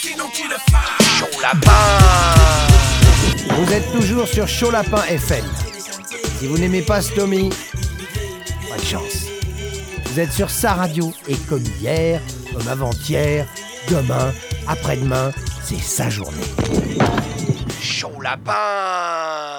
sinon tu le feras. Chaud lapin. Vous êtes toujours sur Chaud Lapin FM. Si vous n'aimez pas Stomy, pas de chance. Vous êtes sur sa radio et comme hier, comme avant-hier, demain, après-demain, c'est sa journée. Chaud lapin.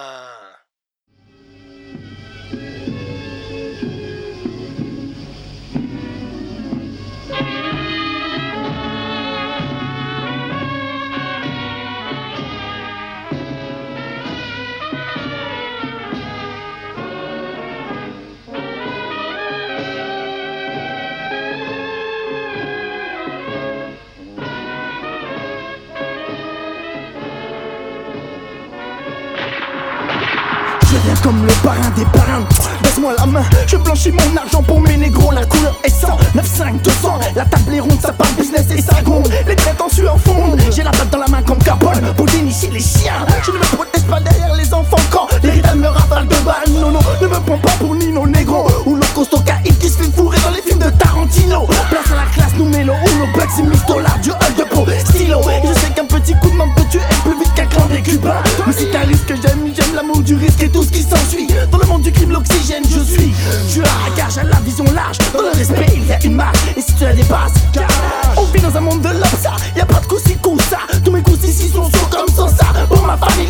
Comme le parrain des parrains, baisse-moi la main, je blanchis mon argent pour mes négros. La couleur est 100, 9, 5, 200. La table est ronde, ça parle business et ça gronde. Les traites en sueur fondent, j'ai la balle dans la main comme Capone pour dénicher les chiens. Je ne me protège pas derrière les enfants quand les ridanes me ravalent de balles. Non, non, ne me prends pas pour Nino Negro ou le costaud caïd qui se fait fourrer dans les films de Tarantino. Place à la classe, nous mélo ou nos blagues, c'est Mistola, Dieu de peau, stylo. Et je sais qu'un petit coup de main peut tuer plus vite qu'un clan des cubains. Mais c'est un risque que j'aime l'amour du risque et tout ce qui s'ensuit. Dans le monde du crime, l'oxygène, je suis à gage, j'ai la vision large. Dans le respect, il y a une marche. Et si tu la dépasses, on vit dans un monde de l'homme, ça. Y'a pas de coups ça. Tous mes coups ici sont chauds comme ça. Pour ma famille,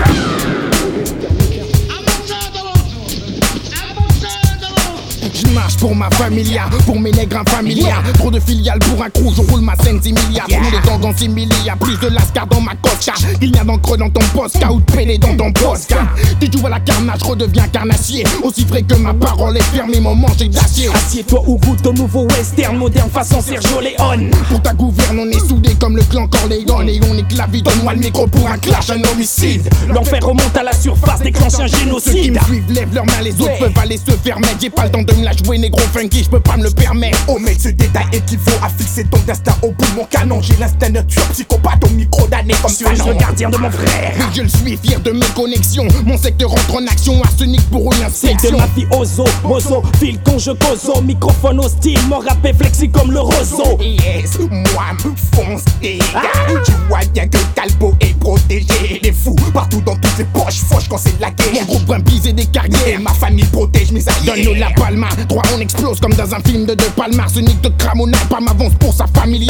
je marche pour ma familia, pour mes nègres infamilias. Trop de filiales pour un crew, je roule ma scène 6 milliards. Nous les gangs en simili, y'a plus de lascar dans ma costa. Il y a d'encre dans ton posca ou de pélé dans ton posca. Si tu vois la carnage, redeviens carnassier. Aussi vrai que ma parole est fermée, mon manger d'acier. Assieds-toi ou goûte au nouveau western, moderne façon Sergio Leone. Pour ta gouverne, on est soudés comme le clan Corleone. Et on nique la vie, donne-moi le micro pour un clash, un homicide. L'enfer remonte à la surface, déclenche un génocide. Ceux qui me suivent lèvent leurs mains, les autres peuvent aller se faire mettre. J'ai pas le temps de me la jouer négro funky, je peux pas me le permettre. Oh mec, ce détail équivaut à fixer ton destin au bout de mon canon. J'ai l'instinct de tueur psychopathe au micro d'année comme ça. Je suis le gardien de mon frère. Oui, je le suis, fier de mes connexions. Mon secteur entre en action, arsenic pour une inspection. De ma fille Ozo, Bozo, fil con je cozo. Microphone hostile, mon rap est flexi comme le roseau. Yes, moi me fonce et tu vois bien que Talbot est protégé. Les fous partout dans toutes les poches, fauche quand c'est la guerre. Mon groupe brisé des carrières, et ma famille protège mes alliés. Donne-nous la palma, droit on explose comme dans un film de De Palma. Arsenic de Cramona, pas m'avance pour sa familia.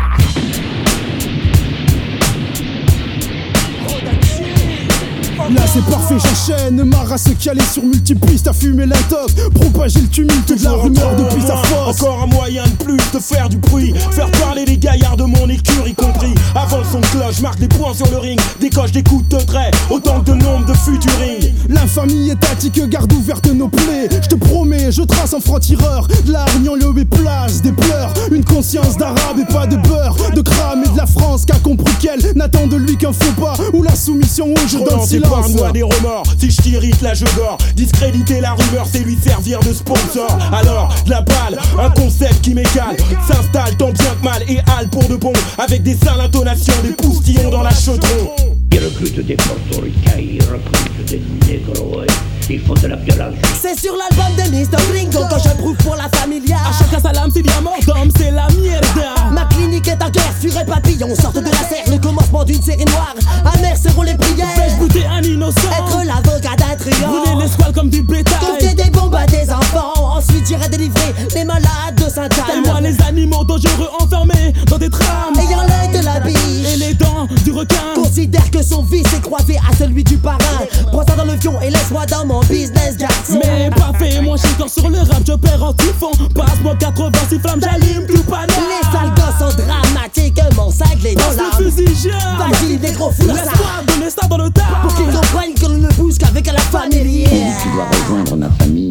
Là c'est parfait, j'enchaîne, ma race calée sur multipiste, à fumer l'intox, propager le tumulte de la rumeur depuis sa force. Encore un moyen de plus de faire du bruit, faire parler les gaillards de mon écurie compris. Avant le son de cloche, marque des points sur le ring, décoche des coups de trait, autant que de nombre de futurings. L'infamie étatique, garde ouverte nos plaies. Je te promets, je trace un franc-tireur, de la hargne en lieu et place, des pleurs, une conscience d'arabe et pas de beurre, de crame et de la France qui a compris qu'elle n'attend de lui qu'un faux pas ou la soumission au jeu dans le silence. Moi des remords, si je t'irrite là je dors. Discréditer la rumeur c'est lui servir de sponsor. Alors de la balle, un concept qui m'écale, s'installe tant bien que mal et hale pour de bon. Avec des sales intonations, des poustillons dans la chaudron. Ils recrutent des portoricains, ils recrutent des négros, ils font de la violence. C'est sur l'album de Mr. Gringo quand je prouve pour la familia. A chacun sa lame, c'est bien mort d'homme, c'est la mierda. Ma clinique est en guerre, furet papillon, sorte de la serre, le commencement d'une série noire. Amères seront les prières. Fais-je buter un innocent, être l'avocat d'un triangle. brûler les squales comme du bétail. Compter des bombes à des enfants, ensuite j'irai délivrer les malades de Sainte-Anne. Telle-moi les animaux dangereux enfermés dans des trames, ayant l'œil de la biche et les dents du requin. Considère que son vice est croisé à celui du parrain. Prends ça dans le fion et laisse-moi dans mon business, garçon. Mais pas fait, moi je suis encore sur le rap, je perds en typhon. Passe-moi 86 flammes, j'allume tout panneau. Les sales gosses sont dramatiquement cinglés dans Passe l'âme. le fusil, jard. Vas-y, négro, fous ça. Laisse-moi donner ça dans le tas. Pour qu'ils comprennent que l'on ne bouge qu'avec la familière. Tu dois rejoindre ma famille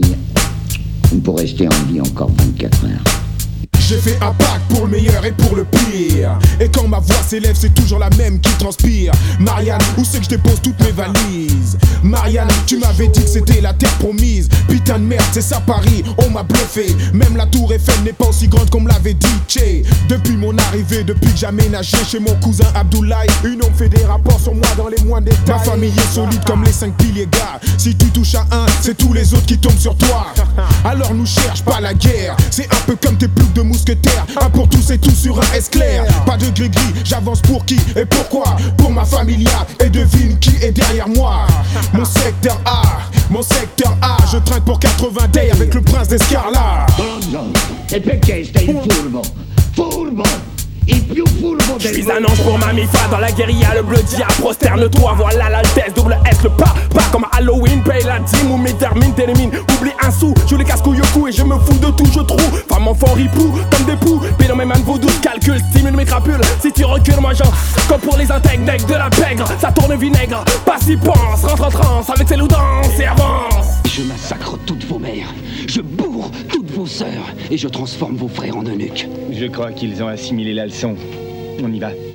pour rester en vie encore 24 heures. J'ai fait un pacte pour le meilleur et pour le pire. Et quand ma voix s'élève, c'est toujours la même qui transpire. Marianne, où c'est que je dépose toutes mes valises? Marianne, tu m'avais dit que c'était la terre promise. Putain de merde, c'est ça Paris, on m'a bluffé. Même la tour Eiffel n'est pas aussi grande qu'on me l'avait dit, tché. Depuis mon arrivée, depuis que j'aménageais chez mon cousin Abdoulaye, une homme fait des rapports sur moi dans les moindres détails. Ma famille est solide comme les 5 piliers, gars. Si tu touches à un, c'est tous les autres qui tombent sur toi. Alors nous cherche pas la guerre, c'est un peu comme tes ploucs de mousquetaires. Un pour tous et tout sur un S clair. guerre. Pas de gris-gris, j'avance pour qui et pourquoi? Pour ma familia, et devine qui est derrière moi. Mon secteur A, je trinque pour 80 days avec le prince d'Escarlat. Bronzo, e perché stai furbo? Furbo! Il più furbo del Je suis un ange pour ma mifa, dans la guérilla le bleu dia. Prosterne-toi, voilà l'altesse, double S le pas comme Halloween, paye la dîme ou m'étermine, t'élimine. Oublie un sou, je les casse-couille au cou et je me fous de tout, je trouve. Femme enfant ripou, comme des poux, puis dans mes mains de vaudou, calcul, stimule mes crapules. Si tu recules, moi j'en, comme pour les intègres, de la pègre, ça tourne vinaigre. Pas si pense, rentre en transe avec ses loups danse et avance. Je massacre toutes vos mères, je bourre toutes vos sœurs et je transforme vos frères en eunuques. Je crois qu'ils ont assimilé la leçon. On y va.